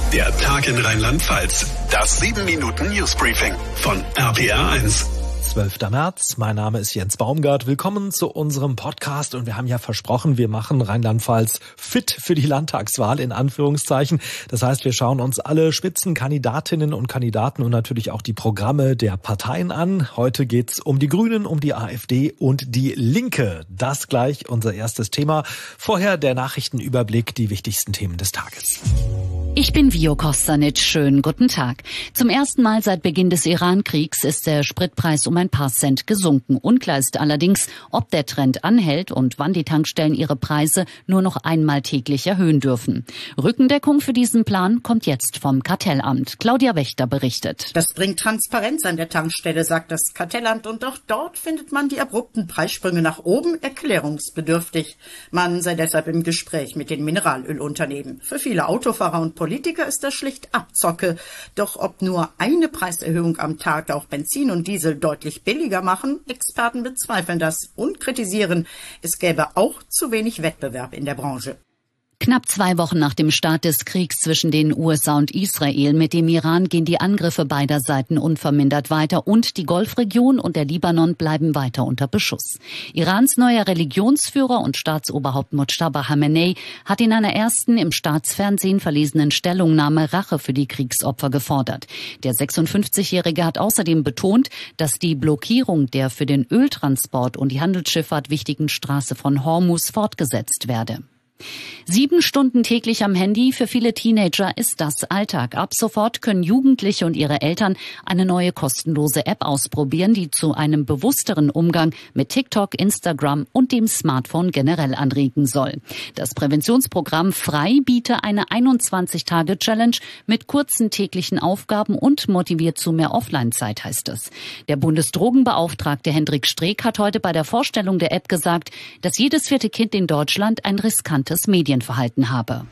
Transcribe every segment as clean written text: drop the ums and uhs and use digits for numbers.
Der Tag in Rheinland-Pfalz. Das 7-Minuten-Newsbriefing von RPR1. 12. März, mein Name ist Jens Baumgart. Willkommen zu unserem Podcast und wir haben ja versprochen, wir machen Rheinland-Pfalz fit für die Landtagswahl in Anführungszeichen. Das heißt, wir schauen uns alle Spitzenkandidatinnen und Kandidaten und natürlich auch die Programme der Parteien an. Heute geht's um die Grünen, um die AfD und die Linke. Das gleich unser erstes Thema. Vorher der Nachrichtenüberblick, die wichtigsten Themen des Tages. Ich bin Vio Kostanic. Schönen guten Tag. Zum ersten Mal seit Beginn des Iran-Kriegs ist der Spritpreis um ein paar Cent gesunken. Unklar ist allerdings, ob der Trend anhält und wann die Tankstellen ihre Preise nur noch einmal täglich erhöhen dürfen. Rückendeckung für diesen Plan kommt jetzt vom Kartellamt. Claudia Wächter berichtet. Das bringt Transparenz an der Tankstelle, sagt das Kartellamt. Und auch dort findet man die abrupten Preissprünge nach oben erklärungsbedürftig. Man sei deshalb im Gespräch mit den Mineralölunternehmen. Für viele Autofahrer und Politiker ist das schlicht Abzocke. Doch ob nur eine Preiserhöhung am Tag auch Benzin und Diesel deutlich billiger machen, Experten bezweifeln das und kritisieren, es gäbe auch zu wenig Wettbewerb in der Branche. Knapp 2 Wochen nach dem Start des Kriegs zwischen den USA und Israel mit dem Iran gehen die Angriffe beider Seiten unvermindert weiter und die Golfregion und der Libanon bleiben weiter unter Beschuss. Irans neuer Religionsführer und Staatsoberhaupt Mojtaba Khamenei hat in einer ersten im Staatsfernsehen verlesenen Stellungnahme Rache für die Kriegsopfer gefordert. Der 56-Jährige hat außerdem betont, dass die Blockierung der für den Öltransport und die Handelsschifffahrt wichtigen Straße von Hormuz fortgesetzt werde. 7 Stunden täglich am Handy, für viele Teenager ist das Alltag. Ab sofort können Jugendliche und ihre Eltern eine neue kostenlose App ausprobieren, die zu einem bewussteren Umgang mit TikTok, Instagram und dem Smartphone generell anregen soll. Das Präventionsprogramm Frei bietet eine 21-Tage-Challenge mit kurzen täglichen Aufgaben und motiviert zu mehr Offline-Zeit, heißt es. Der Bundesdrogenbeauftragte Hendrik Streeck hat heute bei der Vorstellung der App gesagt, dass jedes 4. Kind in Deutschland ein riskantes Medienverhalten habe.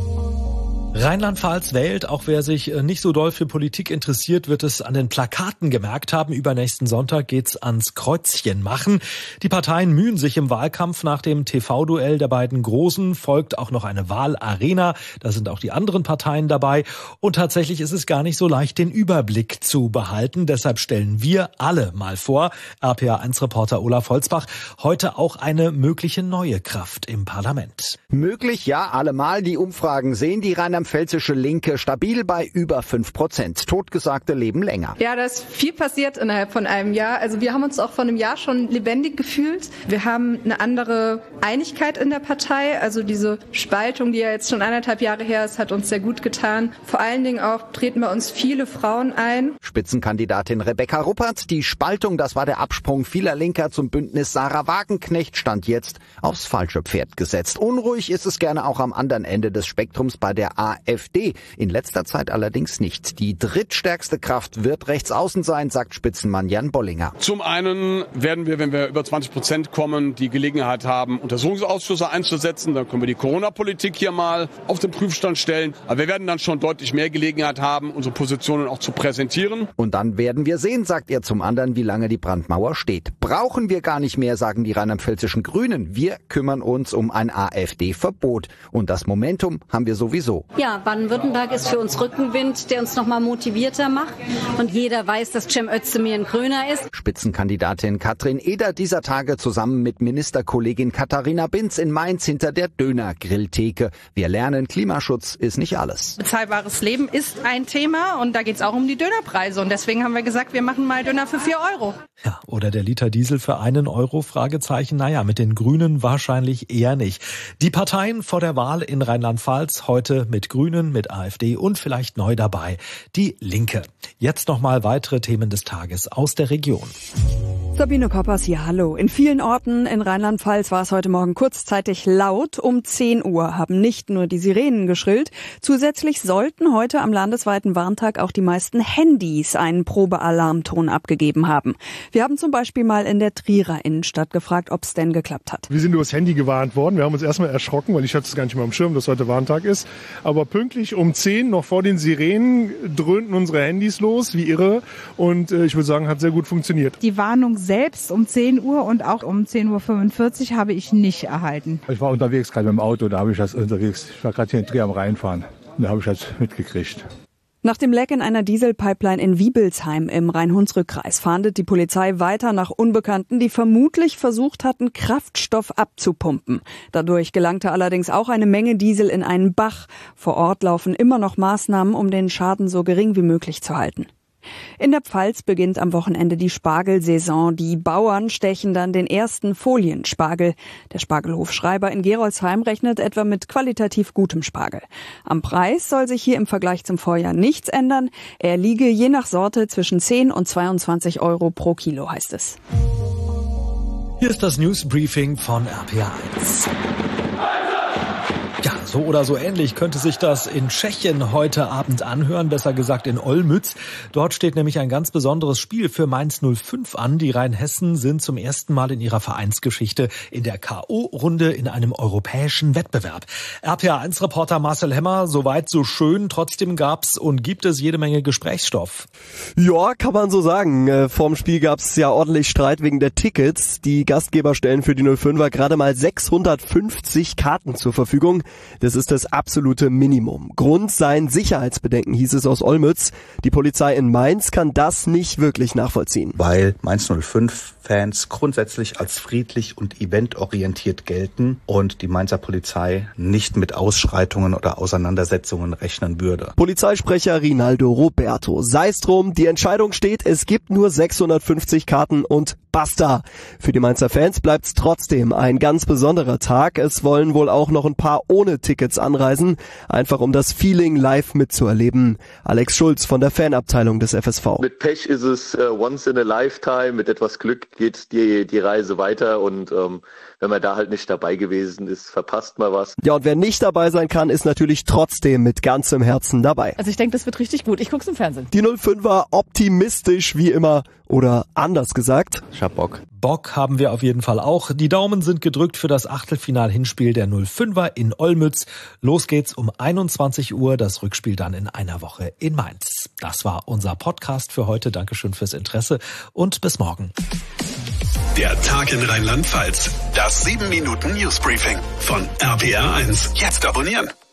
Rheinland-Pfalz wählt, auch wer sich nicht so doll für Politik interessiert, wird es an den Plakaten gemerkt haben. Übernächsten Sonntag geht's ans Kreuzchen machen. Die Parteien mühen sich im Wahlkampf. Nach dem TV-Duell der beiden Großen folgt auch noch eine Wahlarena. Da sind auch die anderen Parteien dabei. Und tatsächlich ist es gar nicht so leicht, den Überblick zu behalten. Deshalb stellen wir alle mal vor, RPA1-Reporter Olaf Holzbach, heute auch eine mögliche neue Kraft im Parlament. Möglich, ja, allemal. Die Umfragen sehen die rheinland-pfälzische Linke stabil bei über 5%. Totgesagte leben länger. Ja, da ist viel passiert innerhalb von einem Jahr. Also wir haben uns auch vor einem Jahr schon lebendig gefühlt. Wir haben eine andere Einigkeit in der Partei. Also diese Spaltung, die ja jetzt schon 1,5 Jahre her ist, hat uns sehr gut getan. Vor allen Dingen auch treten bei uns viele Frauen ein. Spitzenkandidatin Rebecca Ruppert. Die Spaltung, das war der Absprung vieler Linker zum Bündnis Sarah Wagenknecht, stand jetzt aufs falsche Pferd gesetzt. Unruhig ist es gerne auch am anderen Ende des Spektrums bei der AfD. In letzter Zeit allerdings nicht. Die drittstärkste Kraft wird rechts außen sein, sagt Spitzenmann Jan Bollinger. Zum einen werden wir, wenn wir über 20% kommen, die Gelegenheit haben, Untersuchungsausschüsse einzusetzen. Dann können wir die Corona-Politik hier mal auf den Prüfstand stellen. Aber wir werden dann schon deutlich mehr Gelegenheit haben, unsere Positionen auch zu präsentieren. Und dann werden wir sehen, sagt er zum anderen, wie lange die Brandmauer steht. Brauchen wir gar nicht mehr, sagen die rheinland-pfälzischen Grünen. Wir kümmern uns um ein AfD-Verbot. Und das Momentum haben wir sowieso. Ja, Baden-Württemberg ist für uns Rückenwind, der uns noch mal motivierter macht. Und jeder weiß, dass Cem Özdemir ein Grüner ist. Spitzenkandidatin Katrin Eder dieser Tage zusammen mit Ministerkollegin Katharina Binz in Mainz hinter der Döner-Grilltheke. Wir lernen, Klimaschutz ist nicht alles. Bezahlbares Leben ist ein Thema und da geht es auch um die Dönerpreise. Und deswegen haben wir gesagt, wir machen mal Döner für 4 €. Ja, oder der Liter Diesel für 1 €? Fragezeichen. Naja, mit den Grünen wahrscheinlich eher nicht. Die Parteien vor der Wahl in Rheinland-Pfalz heute mit Grünen, mit AfD und vielleicht neu dabei die Linke. Jetzt nochmal weitere Themen des Tages aus der Region. Sabine Koppers hier, hallo. In vielen Orten in Rheinland-Pfalz war es heute Morgen kurzzeitig laut. Um 10 Uhr haben nicht nur die Sirenen geschrillt. Zusätzlich sollten heute am landesweiten Warntag auch die meisten Handys einen Probealarmton abgegeben haben. Wir haben zum Beispiel mal in der Trierer Innenstadt gefragt, ob es denn geklappt hat. Wir sind übers Handy gewarnt worden. Wir haben uns erstmal erschrocken, weil ich hatte es gar nicht mehr am Schirm, dass heute Warntag ist. Aber pünktlich um 10, noch vor den Sirenen, dröhnten unsere Handys los, wie irre. Und ich würde sagen, hat sehr gut funktioniert. Die Warnung selbst um 10 Uhr und auch um 10:45 Uhr habe ich nicht erhalten. Ich war unterwegs gerade mit dem Auto, da habe ich das unterwegs. Ich war gerade hier in Trier am Rheinfahren. Da habe ich halt mitgekriegt. Nach dem Leck in einer Dieselpipeline in Wiebelsheim im Rhein-Hunsrück-Kreis fahndet die Polizei weiter nach Unbekannten, die vermutlich versucht hatten, Kraftstoff abzupumpen. Dadurch gelangte allerdings auch eine Menge Diesel in einen Bach. Vor Ort laufen immer noch Maßnahmen, um den Schaden so gering wie möglich zu halten. In der Pfalz beginnt am Wochenende die Spargelsaison. Die Bauern stechen dann den ersten Folienspargel. Der Spargelhof Schreiber in Gerolzheim rechnet etwa mit qualitativ gutem Spargel. Am Preis soll sich hier im Vergleich zum Vorjahr nichts ändern. Er liege je nach Sorte zwischen 10 und 22 Euro pro Kilo, heißt es. Hier ist das Newsbriefing von RPA1. Ja, so oder so ähnlich könnte sich das in Tschechien heute Abend anhören, besser gesagt in Olmütz. Dort steht nämlich ein ganz besonderes Spiel für Mainz 05 an. Die Rheinhessen sind zum ersten Mal in ihrer Vereinsgeschichte in der K.O.-Runde in einem europäischen Wettbewerb. RPA1-Reporter Marcel Hemmer, soweit so schön. Trotzdem gab's und gibt es jede Menge Gesprächsstoff. Ja, kann man so sagen. Vorm Spiel gab's ja ordentlich Streit wegen der Tickets. Die Gastgeber stellen für die 05er gerade mal 650 Karten zur Verfügung. Das ist das absolute Minimum. Grund seien Sicherheitsbedenken, hieß es aus Olmütz. Die Polizei in Mainz kann das nicht wirklich nachvollziehen. Weil Mainz 05-Fans grundsätzlich als friedlich und eventorientiert gelten und die Mainzer Polizei nicht mit Ausschreitungen oder Auseinandersetzungen rechnen würde. Polizeisprecher Rinaldo Roberto. Sei's drum, die Entscheidung steht, es gibt nur 650 Karten und basta. Für die Mainzer Fans bleibt's trotzdem ein ganz besonderer Tag. Es wollen wohl auch noch ein paar ohne Tickets anreisen, einfach um das Feeling live mitzuerleben. Alex Schulz von der Fanabteilung des FSV. Mit Pech ist es once in a lifetime, mit etwas Glück geht die Reise weiter und wenn man da halt nicht dabei gewesen ist, verpasst man was. Ja, und wer nicht dabei sein kann, ist natürlich trotzdem mit ganzem Herzen dabei. Also ich denke, das wird richtig gut. Ich guck's im Fernsehen. Die 05er optimistisch wie immer oder anders gesagt. Ich hab Bock. Bock haben wir auf jeden Fall auch. Die Daumen sind gedrückt für das Achtelfinal-Hinspiel der 05er in Olmütz. Los geht's um 21 Uhr, das Rückspiel dann in einer Woche in Mainz. Das war unser Podcast für heute. Dankeschön fürs Interesse und bis morgen. Der Tag in Rheinland-Pfalz. Das 7-Minuten-Newsbriefing von RPA1. Jetzt abonnieren.